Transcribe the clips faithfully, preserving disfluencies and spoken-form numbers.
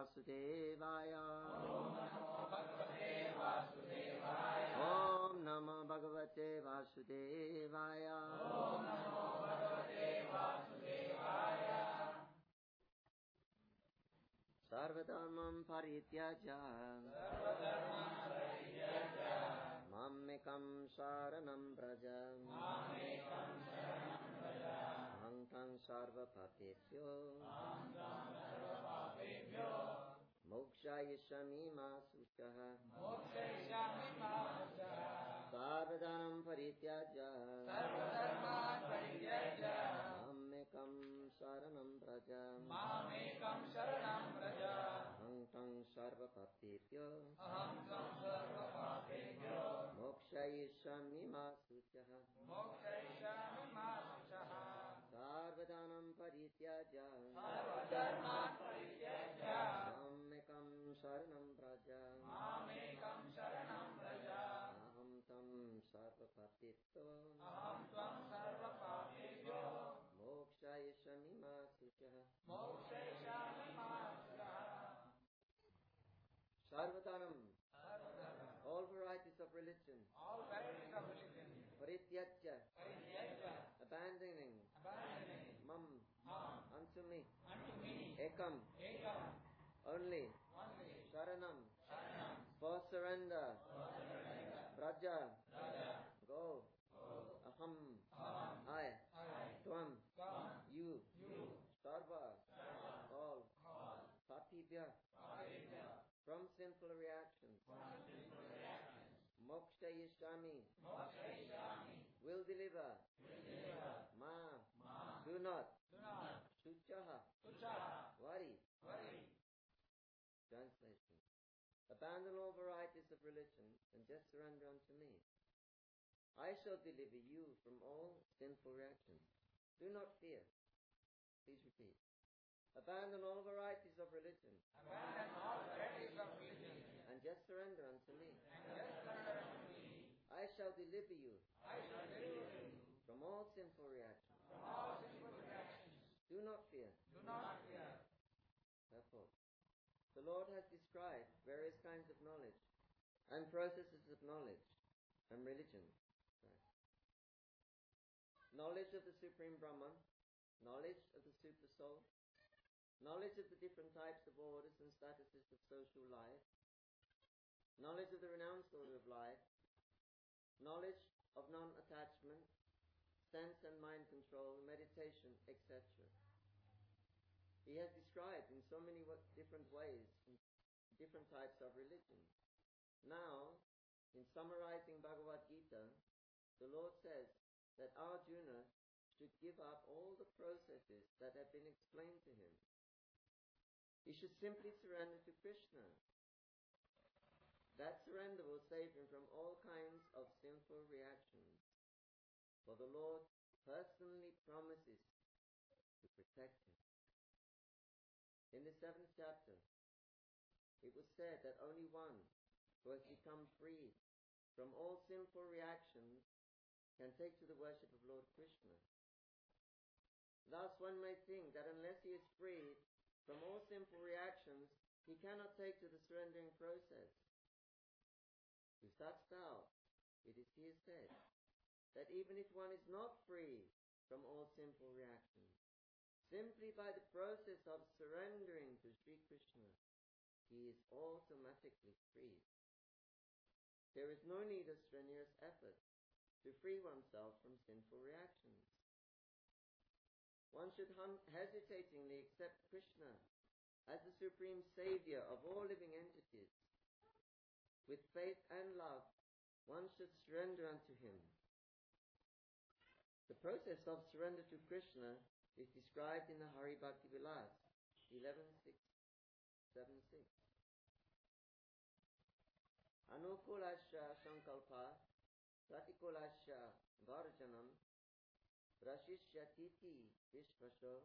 Vasudevaya. Om Namo Bhagavate Vasudevaya. Om Namo Bhagavate Vasudevaya. Sarvadharmam Parityaja. Sarvadharmam Parityaja. Mammekam Sharanam Braja. Mammekam Sharanam Braja. Aham Tam Sarvapapebhyo. Aham Tam Sarvapapebhyo. Mokshayishyami ma suchaha. Mokshayishyami ma suchaha. Sarvadharmam Parityaja. Sarvadharman Parityaja. Mammekam Sharanam Braja. Mammekam Sharanam Braja. Aham Tam Sarvapapebhyo. Aham Tam Sarvapapebhyo. Mokshayishyami ma suchaha. Mokshayishyami ma suchaha. Sarvadharmam Parityaja. Sarvadharman Parityaja. Mammekam Sharanam Braja. Mammekam Sharanam Braja. Aham Tam Sarvapapebhyo. Aham Tam Sarvapapebhyo. Mokshayishyami ma suchaha. Mokshayishyami ma suchaha. Sarvadhanam, Sarvadharman. all varieties of religion. All varieties of religion. Parityaja, Parityaja. abandoning. Abandoning. Mam, Mam. unto me. Unto me. Ekam, Ekam. only. Only. Sharanam, Sharanam. for surrender. For surrender. Braja, Raja. go. Go. Aham, Aham. I. I. Tvam, Come. you. You. Sarva, Sarva. all. All. Papibhya, Papebhya. from sinful reactions. From sinful reactions. Mokshayishyami, Mokshayishyami. will deliver. Will deliver. Ma, Ma. do not. Do not. Shuchaha, Tuchaha. worry. Worry. Translation. Abandon all varieties of religion and just surrender unto me. I shall deliver you from all sinful reactions. Do not fear. Please repeat. Abandon all varieties of religion Abandon all varieties of religion. and just surrender unto me. And just surrender unto me. I shall deliver you I shall deliver you from all sinful reactions. from all sinful reactions. Do not fear. Do not fear. Therefore, the Lord has described various kinds of knowledge and processes of knowledge and religion. Right. Knowledge of the Supreme Brahman, knowledge of the Super Soul, knowledge of the different types of orders and statuses of social life, knowledge of the renounced order of life, knowledge of non-attachment, sense and mind control, meditation, et cetera. He has described in so many w- different ways, different types of religion. Now, in summarizing Bhagavad Gita, the Lord says that Arjuna should give up all the processes that have been explained to him. He should simply surrender to Krishna. That surrender will save him from all kinds of sinful reactions. For the Lord personally promises to protect him. In the seventh chapter, it was said that only one who has become free from all sinful reactions can take to the worship of Lord Krishna. Thus one may think that unless he is freed from all sinful reactions, he cannot take to the surrendering process. To such doubt, it is here said that even if one is not free from all sinful reactions, simply by the process of surrendering to Sri Krishna, he is automatically freed. There is no need of strenuous effort to free oneself from sinful reactions. One should hum- hesitatingly accept Krishna as the supreme savior of all living entities. With faith and love, one should surrender unto him. The process of surrender to Krishna is described in the Hari Bhakti Vilas, eleven six seventy-six. Anukulasya sankalpa pratikulasya varjanam prashishyatiti vishvasho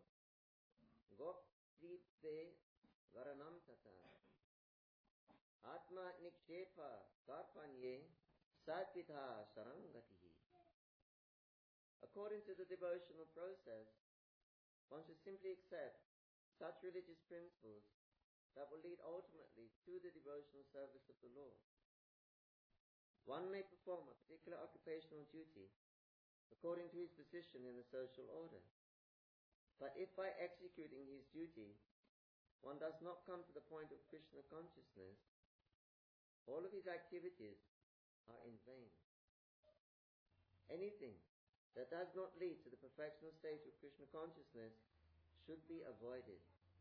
goptripe varanam tata atma nikshepa karpanye satvidha sarangatihi. According to the devotional process, one should simply accept such religious principles that will lead ultimately to the devotional service of the Lord. One may perform a particular occupational duty according to his position in the social order. But if by executing his duty one does not come to the point of Krishna consciousness, all of his activities are in vain. Anything that does not lead to the perfectional state of Krishna consciousness should be avoided.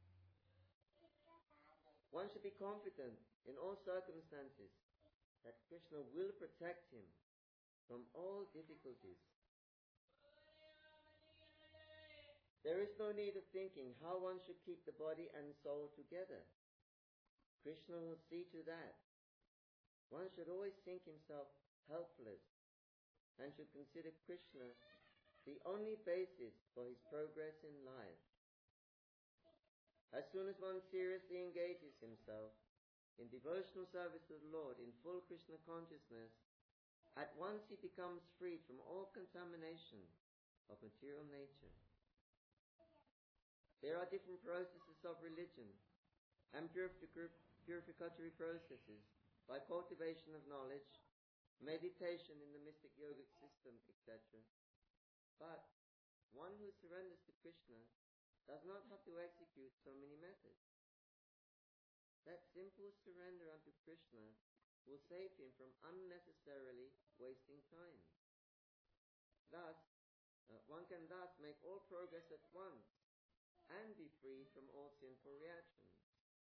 One should be confident in all circumstances that Krishna will protect him from all difficulties. There is no need of thinking how one should keep the body and soul together. Krishna will see to that. One should always think himself helpless and should consider Krishna the only basis for his progress in life. As soon as one seriously engages himself in devotional service to the Lord in full Krishna consciousness, at once he becomes freed from all contamination of material nature. There are different processes of religion and purificatory processes by cultivation of knowledge, meditation in the mystic yogic system, et cetera. But one who surrenders to Krishna does not have to execute so many methods. That simple surrender unto Krishna will save him from unnecessarily wasting time. Thus, uh, one can thus make all progress at once and be free from all sinful reactions.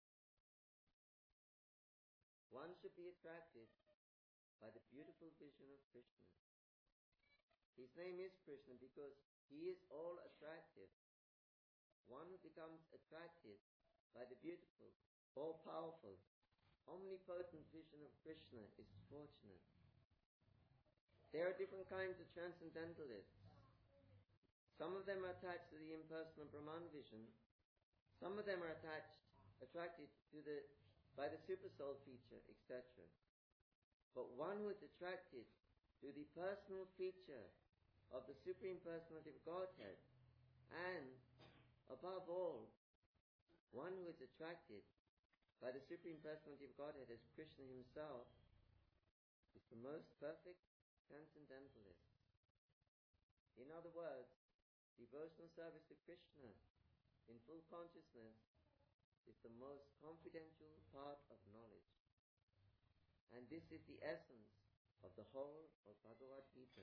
One should be attracted by the beautiful vision of Krishna. His name is Krishna because he is all attractive. One who becomes attracted by the beautiful, all-powerful, omnipotent vision of Krishna is fortunate. There are different kinds of transcendentalists. Some of them are attached to the impersonal Brahman vision. Some of them are attached, attracted to the by the supersoul feature, et cetera. But one who is attracted to the personal feature of the Supreme Personality of Godhead, and above all, one who is attracted by the Supreme Personality of Godhead as Krishna himself, is the most perfect transcendentalist. In other words, devotional service to Krishna in full consciousness is the most confidential part of knowledge. And this is the essence of the whole of Bhagavad Gita.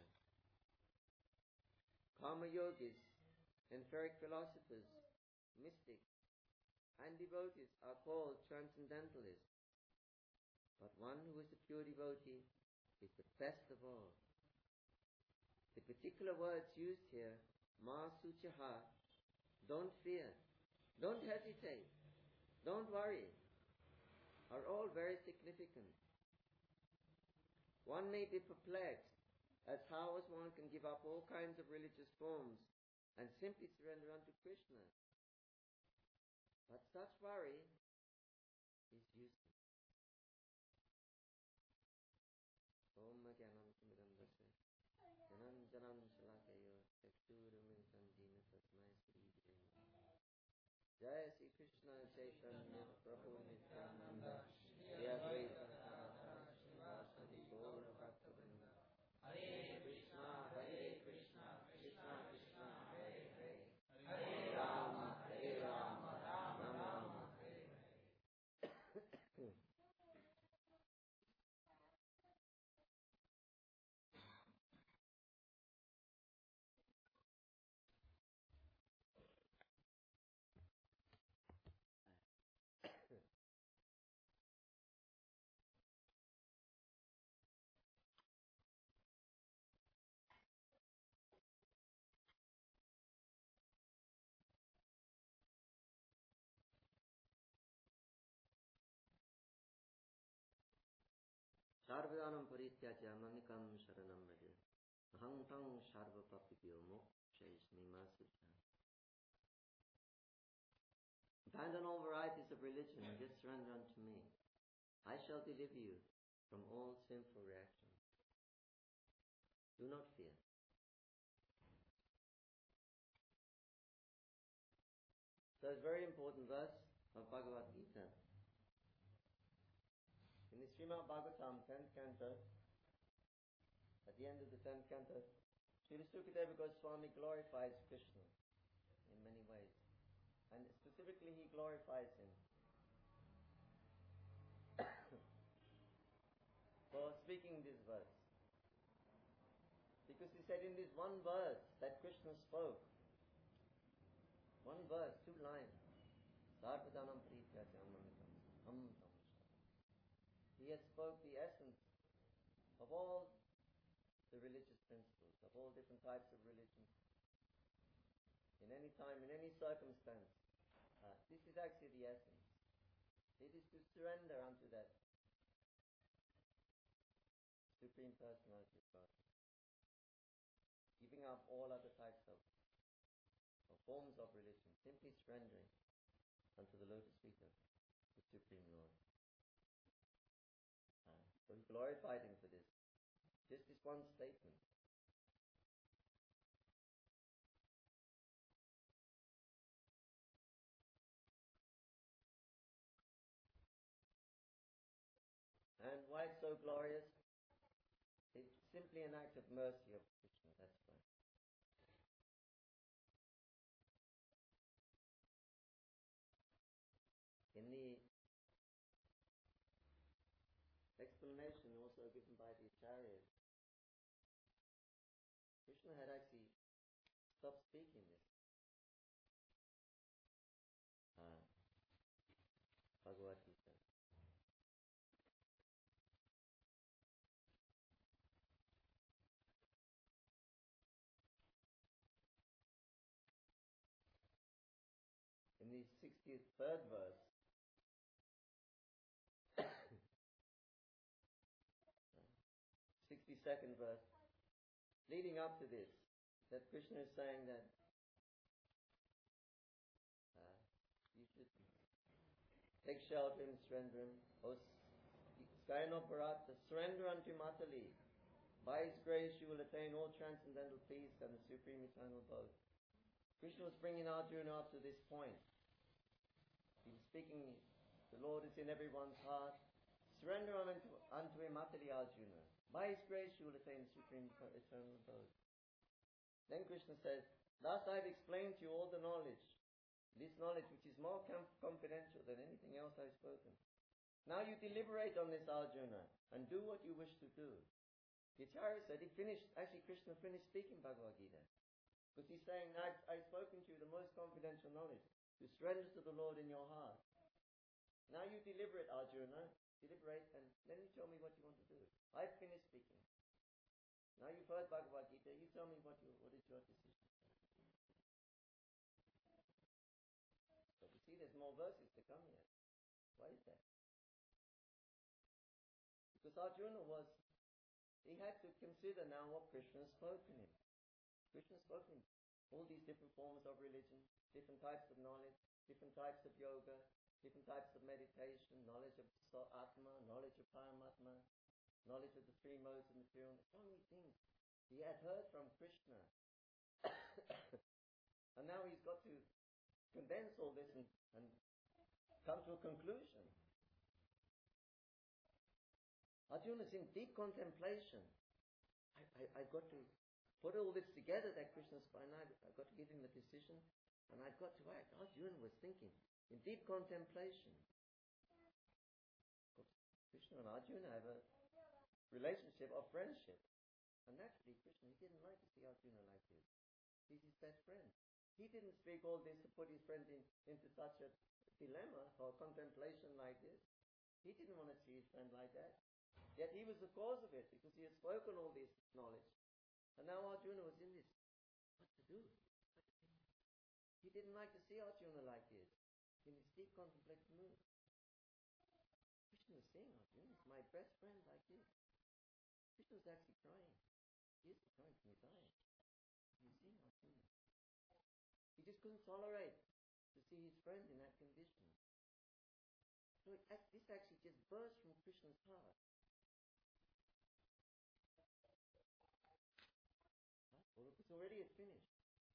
Karma yogis, etheric philosophers, mystics, and devotees are called transcendentalists. But one who is a pure devotee is the best of all. The particular words used here, ma suchaha, don't fear, don't hesitate, don't worry, are all very significant. One may be perplexed as how as one can give up all kinds of religious forms and simply surrender unto Krishna. But such worry is useless. Om Jnanam Sumidam Dasya Janam Janam Shalakayo Chakturum Sandina Tasmai Sri Jai Sri Krishna Chaitanya Prabhu Nityananda Shri Advaita Gadadhara Srivasadi Gaur Bhaktivinoda Hare Krishna Hare Krishna Krishna Krishna Hare Hare Hare Rama Hare Rama Rama Rama Hare Hare. Sarvadanam parityaja mamikam sharanam raja aham tang sarva papibhyo mokshayasmi masucha. Abandon all varieties of religion and just surrender unto me. I shall deliver you from all sinful reactions. Do not fear. So it's a very important verse of Bhagavad Gita. Srimad Bhagavatam, tenth canto, at the end of the tenth canto, Srila Sukadeva Goswami glorifies Krishna in many ways. And specifically he glorifies him for speaking this verse. Because he said in this one verse that Krishna spoke, one verse, two lines, Sarvadanam Prityasya Amamitam, Amamitam. He had spoke the essence of all the religious principles, of all different types of religion. In any time, in any circumstance, uh, this is actually the essence. It is to surrender unto that Supreme Personality of God, giving up all other types of, of forms of religion, simply surrendering unto the lotus feet of the Supreme Lord. Uh, so he glorified him for this. Just this one statement. And why it's so glorious? It's simply an act of mercy of Krishna, that's why. In the explanation also given by the Acharyas, Krishna had actually stopped speaking this uh, Bhagavad Gita. In the sixty-third verse, sixty-second verse, leading up to this, that Krishna is saying that uh, you should take shelter in surrender. O Skayanoparata, surrender unto him utterly. By his grace you will attain all transcendental peace and the supreme eternal abode. Krishna was bringing Arjuna up to this point. He was speaking, the Lord is in everyone's heart. Surrender unto, unto him utterly, Arjuna. By his grace you will attain the supreme eternal abode. Then Krishna says, thus I have explained to you all the knowledge, this knowledge which is more com- confidential than anything else I have spoken. Now you deliberate on this, Arjuna, and do what you wish to do. The Acharya said, he finished, actually Krishna finished speaking Bhagavad Gita. Because he's saying, I've, I've spoken to you the most confidential knowledge, to surrender to the Lord in your heart. Now you deliberate, Arjuna, deliberate, and then you tell me what you want to do. I've finished speaking. Now you've heard Bhagavad Gita, you tell me what, you, what is your decision. So you see, there's more verses to come yet. Why is that? Because Arjuna was, he had to consider now what Krishna has spoken him. Krishna has spoken all these different forms of religion, different types of knowledge, different types of yoga, different types of meditation, knowledge of Atma, knowledge of Paramatma, knowledge of the three modes of material, so many things he had heard from Krishna. And now he's got to condense all this and, and come to a conclusion. Arjuna's in deep contemplation. I, I, I've got to put all this together that Krishna's fine. I've, I've got to give him a decision, and I've got to act. Arjuna was thinking in deep contemplation. Krishna and Arjuna have a relationship of friendship. And naturally, Krishna, he didn't like to see Arjuna like this. He's his best friend. He didn't speak all this to put his friend in, into such a dilemma or contemplation like this. He didn't want to see his friend like that. Yet he was the cause of it, because he had spoken all this knowledge. And now Arjuna was in this. What to do? He didn't like to see Arjuna like this, in his deep contemplative mood. Krishna was saying, Arjuna is my best friend like this. Krishna was actually crying. He is crying from his eyes. He's seeing Arjuna. He just couldn't tolerate to see his friend in that condition. So it, this actually just burst from Krishna's heart. Well, it's already finished.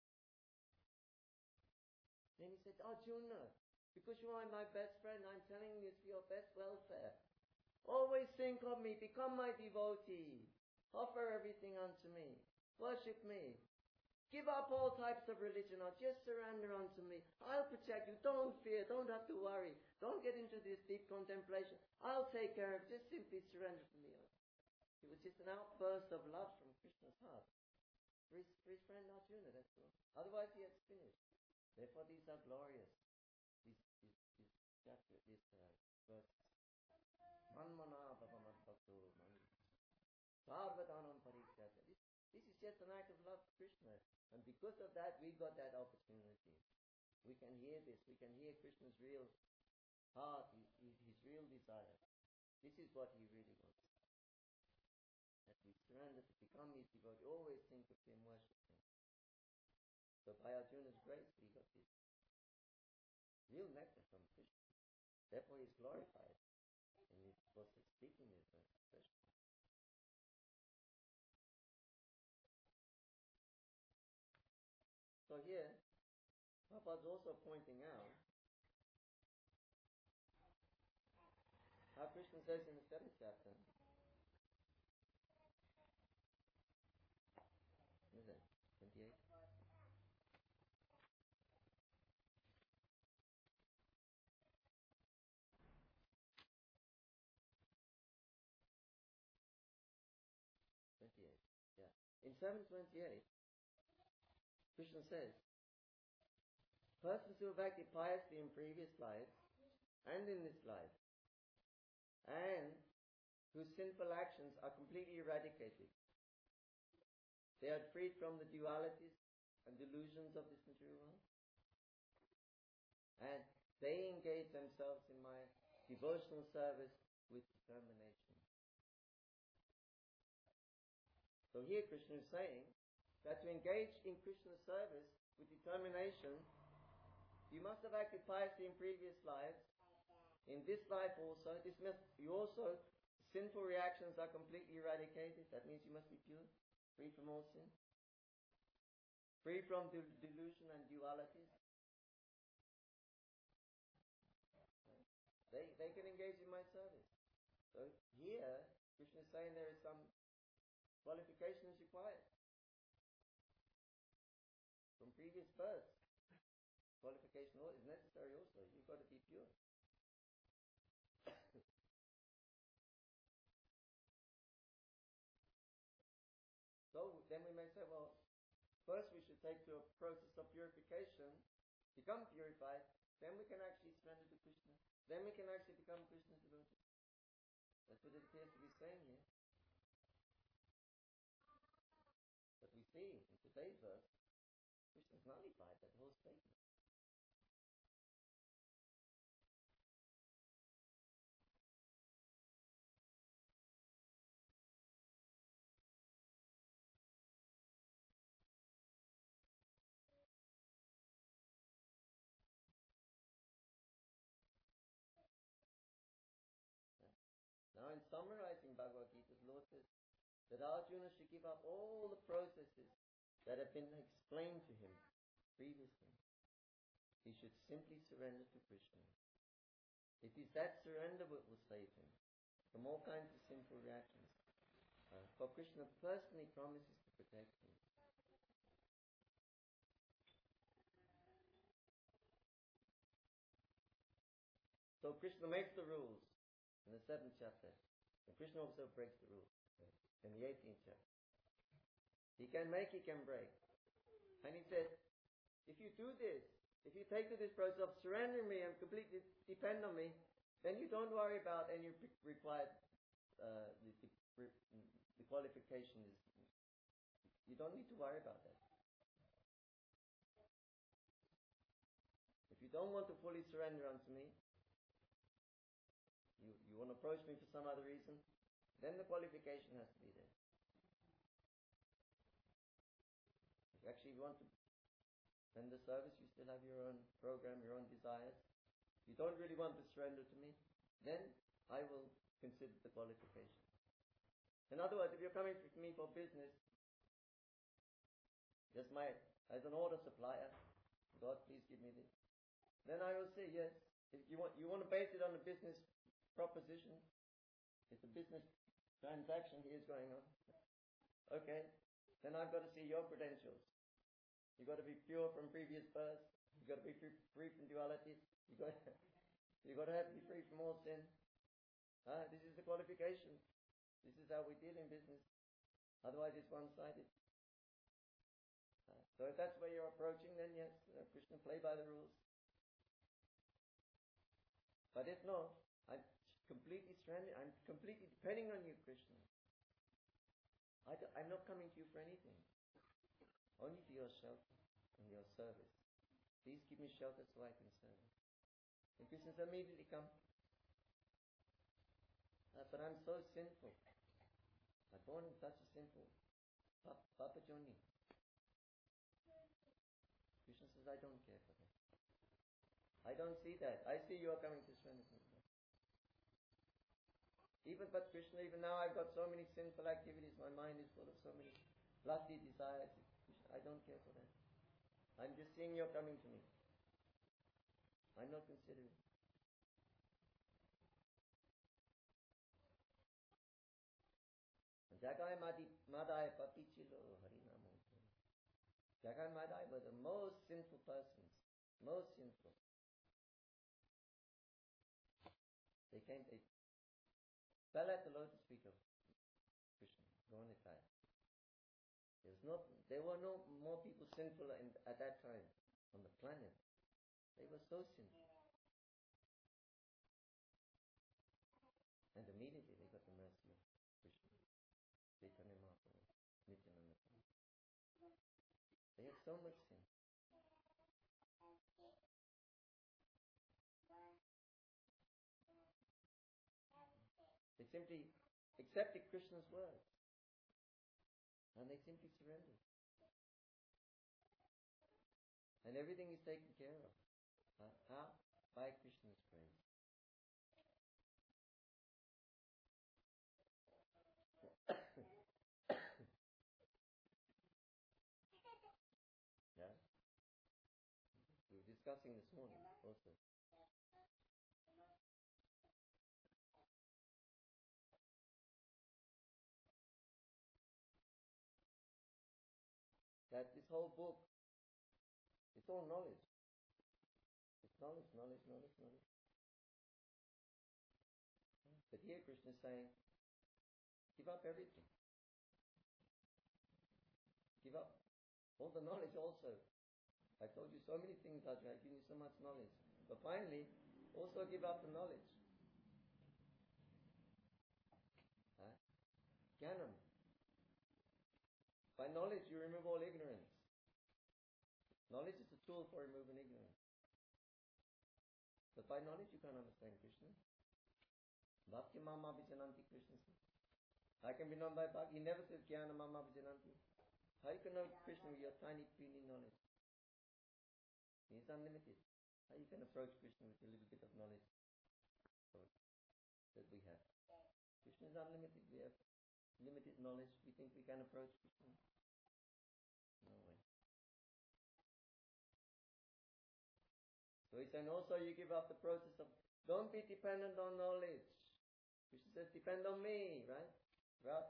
Then he said, Arjuna, because you are my best friend, I'm telling you it's for your best welfare. Always think of me, become my devotee, offer everything unto me, worship me. Give up all types of religion or just surrender unto me. I'll protect you. Don't fear. Don't have to worry. Don't get into this deep contemplation. I'll take care of it. Just simply surrender to me. It was just an outburst of love from Krishna's heart. For his, for his friend Arjuna, that's all. Otherwise he had finished. Therefore these are glorious. These, these, these chapter, these uh, verses. Manmana bhavamat bhakto man. Sarvadanam parityajya. This, this is just an act of love to Krishna. And because of that, we got that opportunity. We can hear this. We can hear Krishna's real heart, his, his, his real desire. This is what he really wants. That we surrender to become his devotee. Always think of him, worship him. So by Arjuna's grace, we got this real nectar from Krishna. Therefore he is glorified. And he was speaking this expression. So here, Prabhupada is also pointing out how Krishna says in the seventh chapter, is it twenty-eight? twenty-eight, yeah. In seven twenty-eight, Krishna says, persons who have acted piously in previous lives and in this life, and whose sinful actions are completely eradicated, they are freed from the dualities and delusions of this material world, and they engage themselves in my devotional service with determination. So here Krishna is saying that to engage in Krishna's service with determination, you must have acted piously in previous lives. In this life also, this must, you also, sinful reactions are completely eradicated. That means you must be pure, free from all sin, free from de- delusion and dualities. They, they can engage in my service. So here, Krishna is saying there is some qualification is required. From previous births, qualification is necessary also. You've got to be pure. So then we may say, well, first we should take to a process of purification, become purified, then we can actually surrender to Krishna. Then we can actually become Krishna's devotees. That's what it appears to be saying here. But we see in today's verse, Krishna's nullified that whole statement. Now in summarizing Bhagavad Gita, the Lord says that Arjuna should give up all the processes that have been explained to him previously. He should simply surrender to Krishna. It is that surrender that will save him from all kinds of sinful reactions. Uh, for Krishna personally promises to protect him. So Krishna makes the rules in the seventh chapter. And Krishna also breaks the rules in the eighteenth chapter. He can make, he can break. And he said, if you do this, if you take to this process of surrendering me and completely depend on me, then you don't worry about any required, uh, the, the, the qualification is, you don't need to worry about that. If you don't want to fully surrender unto me, you, you want to approach me for some other reason, then the qualification has to be there. If you actually want to render service, you still have your own program, your own desires. If you don't really want to surrender to me, then I will consider the qualification. In other words, if you're coming to me for business, just my, as an order supplier, God, please give me this, then I will say yes. If you want, you want to base it on a business proposition, It's a business transaction here is going on. Okay, then I've got to see your credentials. You've got to be pure from previous birth. You've got to be free, free from dualities. You've got, you've got to have to be free from all sin. Uh, this is the qualification. This is how we deal in business. Otherwise it's one-sided. Uh, so if that's where you're approaching, then yes, uh, Krishna, play by the rules. But if not, I'm completely stranded. I'm completely depending on you, Krishna. I do, I'm not coming to you for anything. Only for your shelter and your service. Please give me shelter so I can serve. And Krishna says, immediately come. Uh, but I'm so sinful. I'm born in such a sinful Papa Johnny. Krishna says, I don't care for that. I don't see that. I see you are coming to surrender to me. Even but Krishna, even now I've got so many sinful activities. My mind is full of so many lusty desires. Krishna, I don't care for that. I'm just seeing you're coming to me. I'm not considering. Jagai Madai Patichilo Harinamo. Jagai Madai were the most sinful persons. Most sinful. They came, they fell at the lotus feet of Krishna, Gaunitaya. There was no, there were no more people sinful in, at that time on the planet. They were so sinful. And immediately they got the mercy of Krishna. Chaitanya Mahaprabhu, Nityananda. They had so much sin. They simply accepted Krishna's words. And they simply surrendered. And everything is taken care of. Uh, how? By Krishna's grace. Yeah? We were discussing this morning also. That this whole book, it's all knowledge. It's knowledge, knowledge, knowledge, knowledge. But here Krishna is saying, give up everything. Give up all the knowledge also. I told you so many things, Ajay. I've given you so much knowledge. But finally, also give up the knowledge. Huh? Jnanam. By knowledge you remove all ignorance. Knowledge is a tool for removing ignorance. But by knowledge you can't understand Krishna. Bhakti Mama Vijananti, Krishna says. I can be known by Bhakti. He never says Jnana Mama Vijananti. How you can know Krishna with your tiny, puny knowledge? He is unlimited. How you can approach Krishna with a little bit of knowledge that we have? Krishna is unlimited. We have limited knowledge. We think we can approach Krishna. No way. So he's saying also you give up the process of, don't be dependent on knowledge. Krishna says, depend on me, right? Right?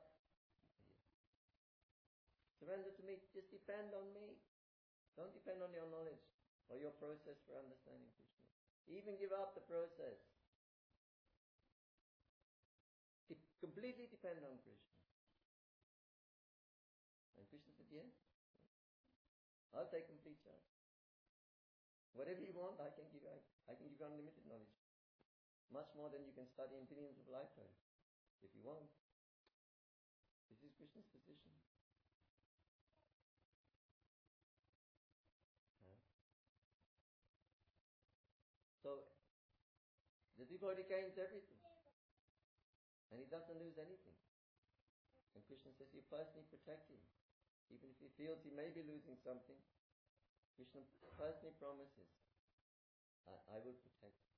Surrender to me, just depend on me. Don't depend on your knowledge or your process for understanding Krishna. Even give up the process. De- completely depend on Krishna. And Krishna said, yes, I'll take complete charge. Whatever you want, I can give you. I, I can give you unlimited knowledge. Much more than you can study in billions of lifetimes. If you want. This is Krishna's position. Huh? So, the devotee gains everything. And he doesn't lose anything. And Krishna says, you personally protect him. Even if he feels he may be losing something, Krishna personally promises, I, I will protect you.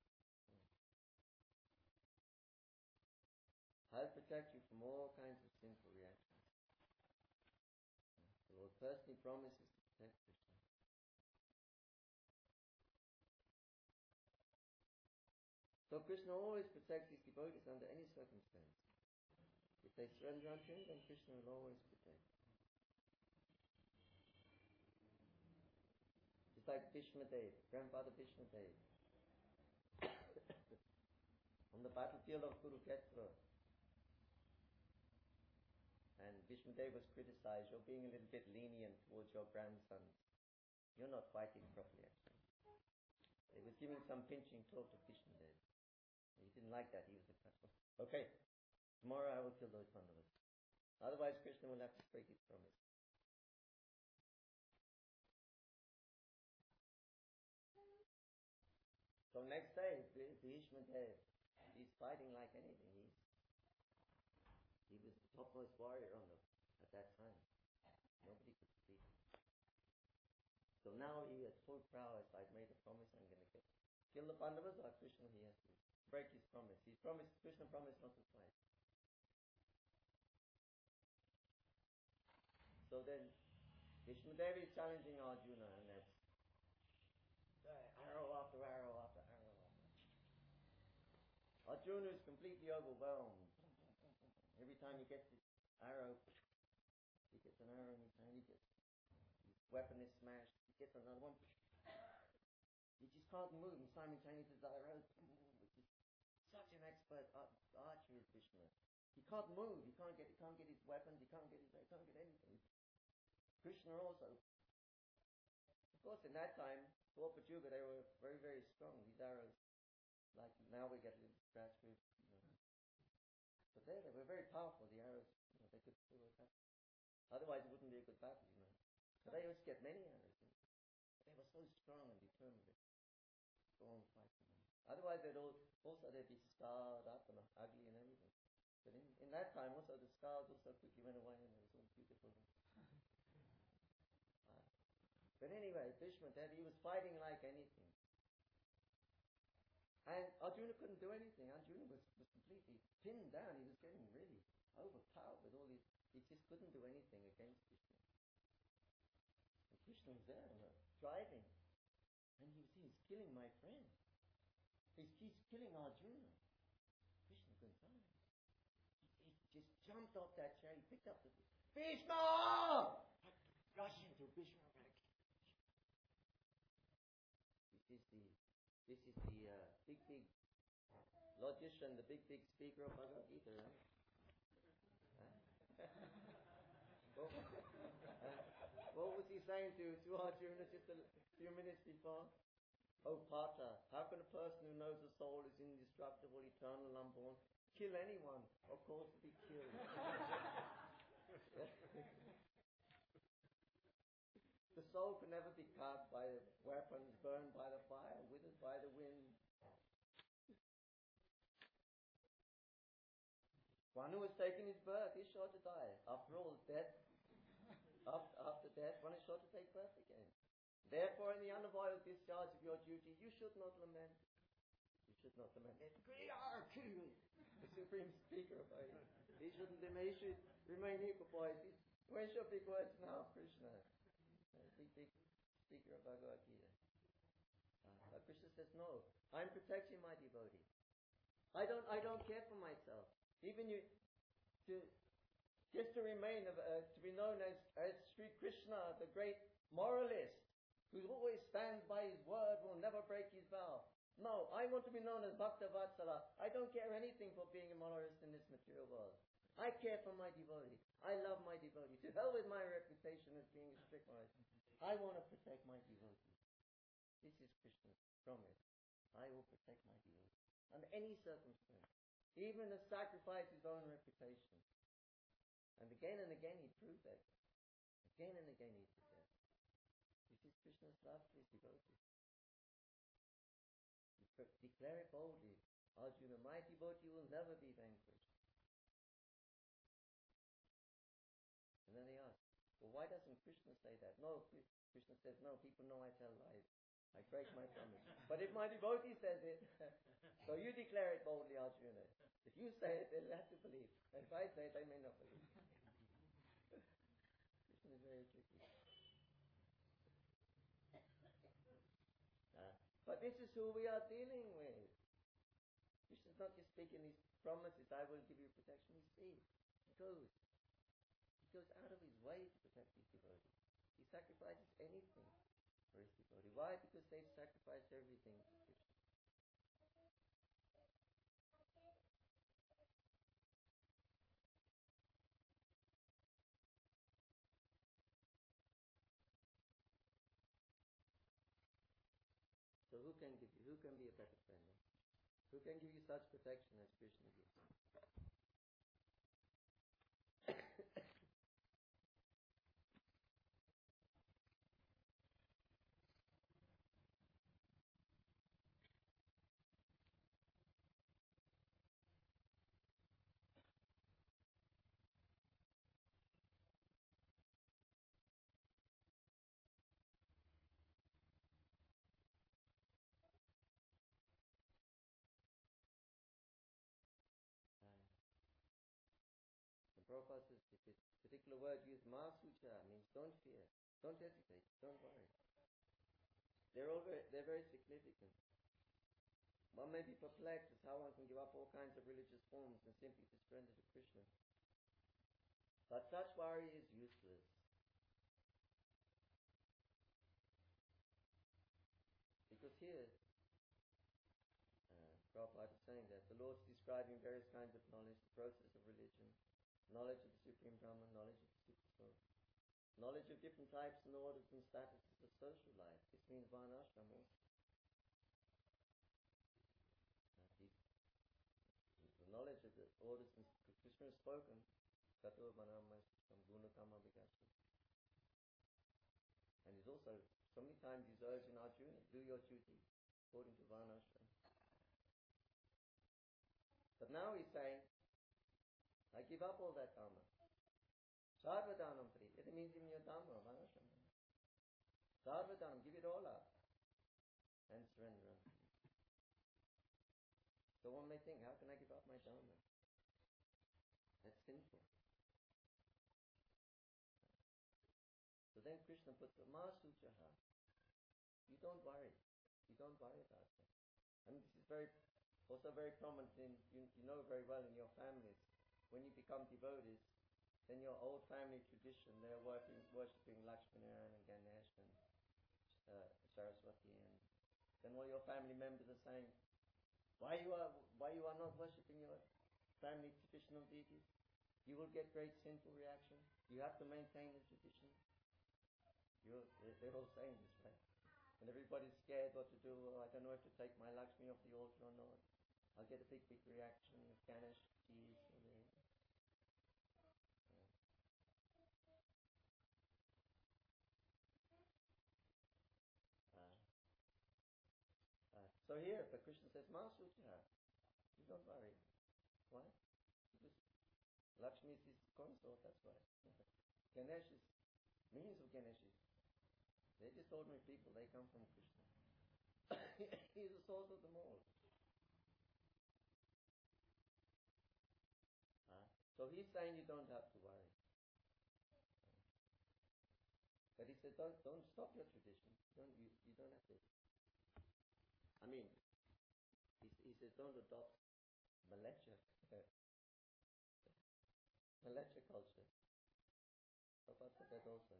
I'll protect you from all kinds of sinful reactions. The Lord personally promises to protect Krishna. So Krishna always protects his devotees under any circumstance. If they surrender unto him, then Krishna will always protect. It's like Bhishma Dev, grandfather Bhishma Dev. On the battlefield of Kurukshetra. And Bhishma Dev was criticized, you're being a little bit lenient towards your grandsons. You're not fighting properly, actually. He was giving some pinching talk to Bhishma Dev. He didn't like that. He was a okay, tomorrow I will kill those Pandavas. Otherwise Krishna will have to break his promise. So next day, Bhishma Dev, he's fighting like anything. He's, he was the topmost warrior on the, at that time. Nobody could beat him. So now he has full prowess. I've made a promise, I'm going to get, kill the Pandavas, or Krishna, he has to break his promise. His promise, Krishna promised not to fight. So then, Bhishma Dev is challenging Arjuna, and that's uh, arrow after arrow after arrow. Arjuna is completely overwhelmed. Every time he gets this arrow, he gets an arrow in his hand, he gets, his weapon is smashed, he gets another one. He just can't move, and simultaneously his arrow, which is such an expert archer is Bhishma. He can't move, he can't get, he can't get his weapons, he can't get his, he can't get anything. Krishna also. Of course, in that time, Dwapara Yuga, they were very, very strong. These arrows, like now we get a little scratch with, you know. But there, they were very powerful. The arrows, you know, they could still attack. Otherwise, it wouldn't be a good battle, you know. But they used to get many arrows. You know. But they were so strong and determined to go on fighting them. Otherwise, they'd all, also they'd be scarred up and ugly and everything. But in, in that time, also the scars also quickly went away, and it was all beautiful. But anyway, Bhishma Dev, he was fighting like anything. And Arjuna couldn't do anything. Arjuna was, was completely pinned down. He was getting really overpowered with all these. He just couldn't do anything against Krishna. And Krishna was there, you know, driving. And he was, he was killing my friend. He's, he's killing Arjuna. Krishna couldn't find him. He, he just jumped off that chair. He picked up the... Bhishma! Rush into Bhishma. This is the, this is the uh, big, big logician, the big, big speaker of Bhagavad Gita, right? Huh? what, was uh, what was he saying to, to Arjuna just a few minutes before? Oh, Partha, how can a person who knows the soul is indestructible, eternal, unborn, kill anyone, of course, to be killed? The soul can never be cut by weapons, burned by the fire, withered by the wind. One who has taken his birth is sure to die. After all, death, after, after death, one is sure to take birth again. Therefore, in the unavoidable discharge of your duty, you should not lament. You should not lament. The Supreme Speaker of Bhagavad Gita. He shouldn't lament. He should remain equipoised. Where's your big words now, Krishna? Big, big speaker of Bhagavad Gita. Uh, but Krishna says, no, I'm protecting my devotee. I don't, I don't care for myself. Even you, to just to remain, uh, to be known as, as Sri Krishna, the great moralist, who always stands by his word, will never break his vow. No, I want to be known as Bhakta Vatsala. I don't care anything for being a moralist in this material world. I care for my devotee. I love my devotee. To hell with my reputation as being a strict moralist. I want to protect my devotee. This is Krishna's promise. I will protect my devotee. Under any circumstance. Even to sacrifice his own reputation. And again and again he proved that. Again and again he did that. This is Krishna's love for his devotee. Declare it boldly. Arjuna, my devotee will never be vanquished. And then they ask, well, why doesn't Krishna say that? No, Krishna says, no, people know I tell lies. I break my promise. But if my devotee says it, so you declare it boldly, Arjuna. If you say it, they'll have to believe. And if I say it, they may not believe. Krishna is very tricky. Uh, but this is who we are dealing with. Krishna is not just speaking these promises, I will give you protection. You see, he goes. He goes out of his way to protect his devotees. He sacrifices anything for his devotee. Why? Because they've sacrificed everything to Krishna. So who can give you, who can be a better friend? Who can give you such protection as Krishna gives? The Prabhupada says if this particular word used, Masucha, means don't fear, don't hesitate, don't worry. They're all very, they're very significant. One may be perplexed as how one can give up all kinds of religious forms and simply to surrender to Krishna. But such worry is useless. Because here, uh, Prabhupada is saying that the Lord's describing various kinds of knowledge, the process of religion, knowledge of the Supreme Brahman, knowledge of the Super Soul, knowledge of different types and orders and statuses of social life. This means Varnashram also. Uh, these, the knowledge of the orders and Krishna has spoken, Kato Vanama from Gunakama Vigasu. And he's also, so many times he's urging Arjuna, do your duty according to Varnashram. But now he's saying, I give up all that dharma. Sarvadhanam Pri. It means even your dharma, Varnashram. Sarvadhanam, give it all up and surrender unto me. So one may think, how can I give up my dharma? That's sinful. So then Krishna puts the Masuchaha. You don't worry. You don't worry about that. And this is very, also very prominent in, you, you know very well in your families. When you become devotees, then your old family tradition, they're working, worshipping Lakshminarayan and Ganesh and uh, Saraswati, and then all your family members are saying, why you are why you are not worshipping your family traditional deities? You will get great sinful reaction. You have to maintain the tradition. You're, they're all saying this, right? And everybody's scared what to do. Oh, I don't know if to take my Lakshmi off the altar or not. I'll get a big, big reaction of Ganesh, geez, or the, uh, uh, so here, but Krishna says, Masucha, you don't worry. Why? Because Lakshmi is his consort, that's why. Ganesh is, millions of Ganeshis. They're just ordinary people, they come from Krishna. He's the source of them all. Uh, so he's saying you don't have to worry. But he said, don't don't stop your tradition. Don't you, you don't have to. I mean, he, he says don't adopt Malecha, Malecha culture. Prabhupada said that also.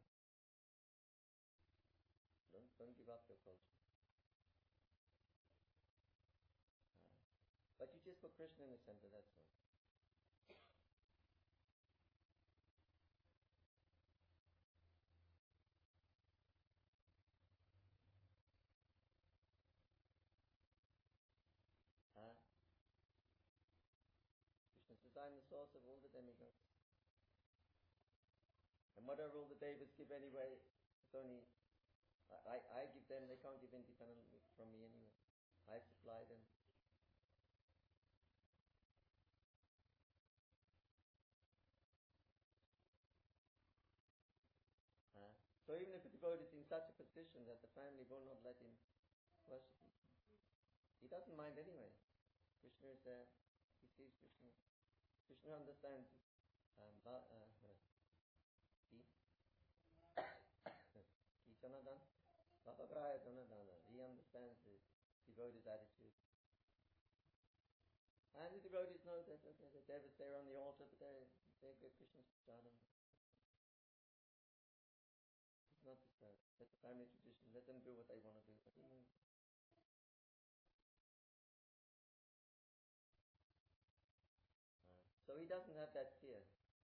Don't don't give up your culture. Uh, but you just put Krishna in the center. That's all. Uh, Krishna says, I'm the source of all the demigods. And whatever all the Devas give anyway, it's only, I, I give them, they can't give independently from me anyway. I supply them. Uh, so even if a devotee is in such a position that the family will not let him worship him, he doesn't mind anyway. Krishna is there. He sees Krishna. Krishna understands. Um, uh, uh, he, he Janadan, Bhapagraya Janadana. He understands the devotee's attitude. And the devotees know that okay, the devas there on the altar, but they're, Say good Krishna's prasadam. It's not disturbed. That's a family tradition. Let them do what they want to do. What do you mean? Uh, so he doesn't have that fear.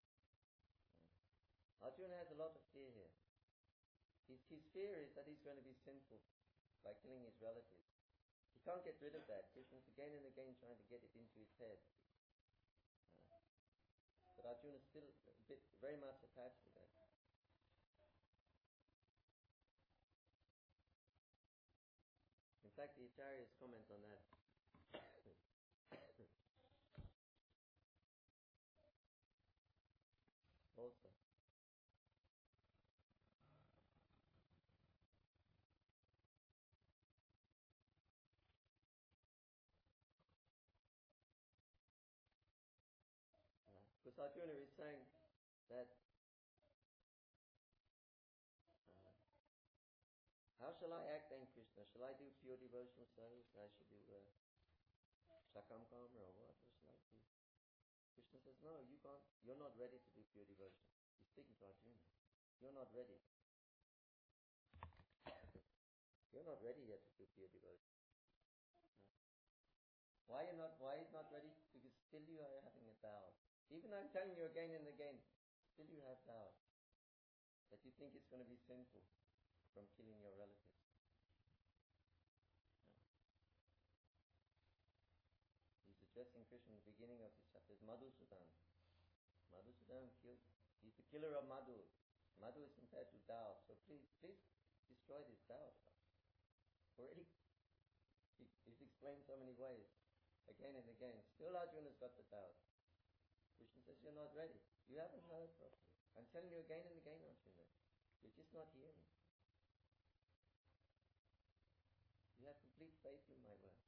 Uh, Arjuna has a lot of fear here. His, his fear is that he's going to be sinful by killing his relatives. He can't get rid of that. Krishna's again and again trying to get it into his head. Uh, but Arjuna's still a bit, very much attached to that. In fact, the Acharyas comment on that. Also. Because uh, Arjuna is saying that uh, how shall I act then, Krishna? Shall I do pure devotional service? I should do uh, Shakam Karma or what? What shall I do? Krishna says, no, you can't. You're not ready to do pure devotion. He's speaking to Arjuna. You're not ready. You're not ready yet to do pure devotion. No. Why are you not? Why is not ready? Because still you are having a doubt. Even I'm telling you again and again, still you have doubt that you think it's going to be sinful from killing your relatives. No. He's addressing Krishna in the beginning of this chapter. It's Madhusudan. Madhusudan killed. He's the killer of Madhu. Madhu is compared to doubt. So please, please destroy this doubt. Already, he's explained so many ways, again and again. Still Arjuna's got the doubt. Krishna says, you're not ready. You haven't heard properly. I'm telling you again and again, Arjuna. You're just not hearing. You have complete faith in my words.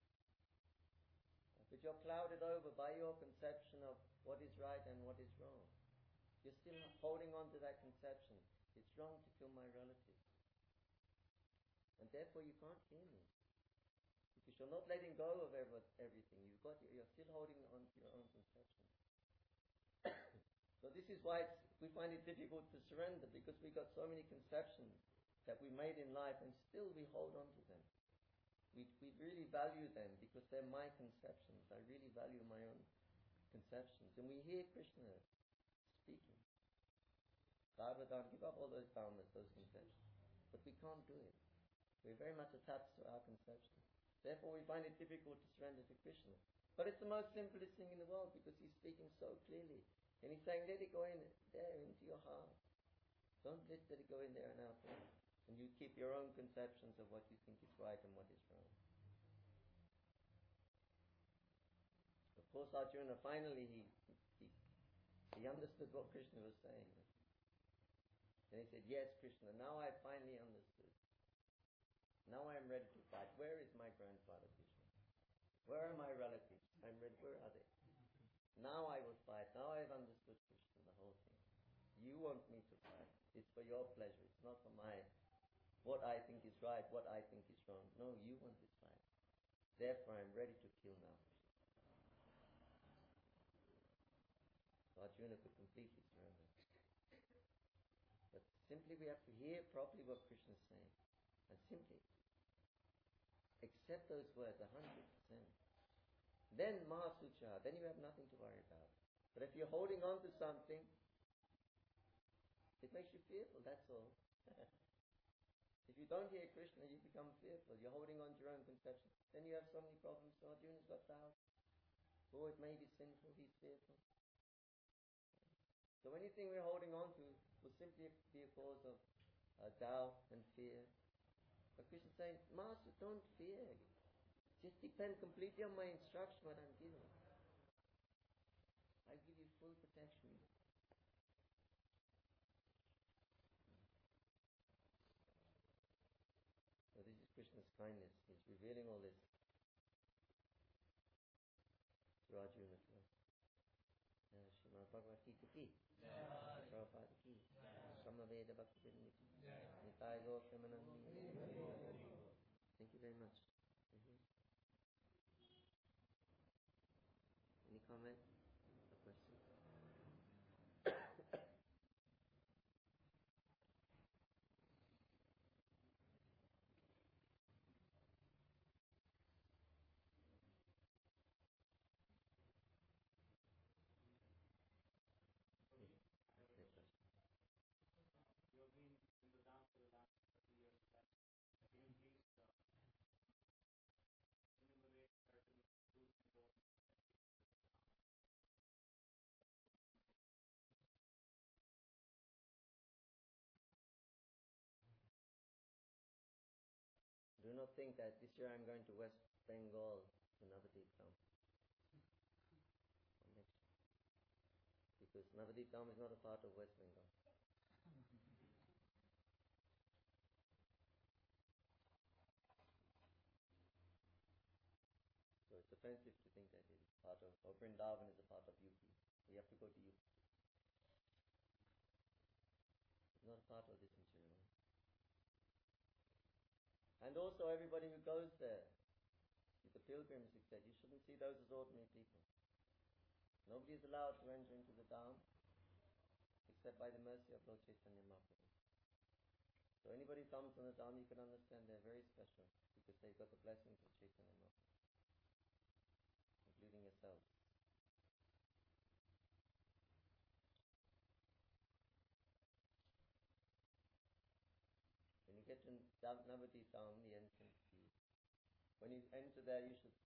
But you're clouded over by your conception of what is right and what is wrong. You're still holding on to that conception. It's wrong to kill my relatives. And therefore you can't hear me. Because you're not letting go of everything. You've got, you're still holding on to your own conception. So this is why it's, we find it difficult to surrender, because we've got so many conceptions that we made in life and still we hold on to them. We, we really value them because they're my conceptions. I really value my own conceptions. And we hear Krishna speaking. Sarvadhan, give up all those dharmas, those conceptions. But we can't do it. We're very much attached to our conceptions. Therefore we find it difficult to surrender to Krishna. But it's the most simplest thing in the world because he's speaking so clearly. And he's saying, let it go in there into your heart. Don't let, let it go in there and out there. And you keep your own conceptions of what you think is right and what is wrong. Of course, Arjuna, finally he, he, he understood what Krishna was saying. And he said, yes, Krishna, now I finally understood. Now I am ready to fight. Where is my grandfather, Krishna? Where are my relatives? I'm ready. Where are they? Now I will fight. Now I've understood Krishna, the whole thing. You want me to fight. It's for your pleasure. It's not for my, what I think is right, what I think is wrong. No, you want this fight. Therefore I'm ready to kill now. So Arjuna could completely surrender. But simply we have to hear properly what Krishna is saying. And simply accept those words a hundred percent. Then Mahasucha, then you have nothing to worry about. But if you're holding on to something, it makes you fearful, that's all. If you don't hear Krishna, you become fearful. You're holding on to your own conception. Then you have so many problems. So Arjuna's got doubt. Oh, it may be sinful, he's fearful. So anything we're holding on to will simply be a cause of uh, doubt and fear. But Krishna is saying, Master, don't fear. Just depend completely on my instruction, what I'm giving. I give you full protection. So this is Krishna's kindness. He's revealing all this to Arjuna to us. Srimad Bhagavad Gita ki, Prabhupada ki, Samaveda Bhakti Vrinda ki, Nitai Gaur Premanandi. Thank you very much. Mm-hmm. Any comment or question? do not think that this year I'm going to West Bengal to Navadip Dham. Next year. Because Navadip Dham is not a part of West Bengal. So it's offensive to think that it is part of, or Vrindavan is a part of U P. We have to go to U P. It's not a part of this ceremony. And also everybody who goes there, the pilgrims, he said, you shouldn't see those as ordinary people. Nobody is allowed to enter into the Dham except by the mercy of Lord Chaitanya Mahaprabhu. So anybody who comes on the Dham, you can understand they're very special because they've got the blessings of Chaitanya Mahaprabhu, including yourself. When you get to Navadip Dham, the entrance, you, when you enter there, you should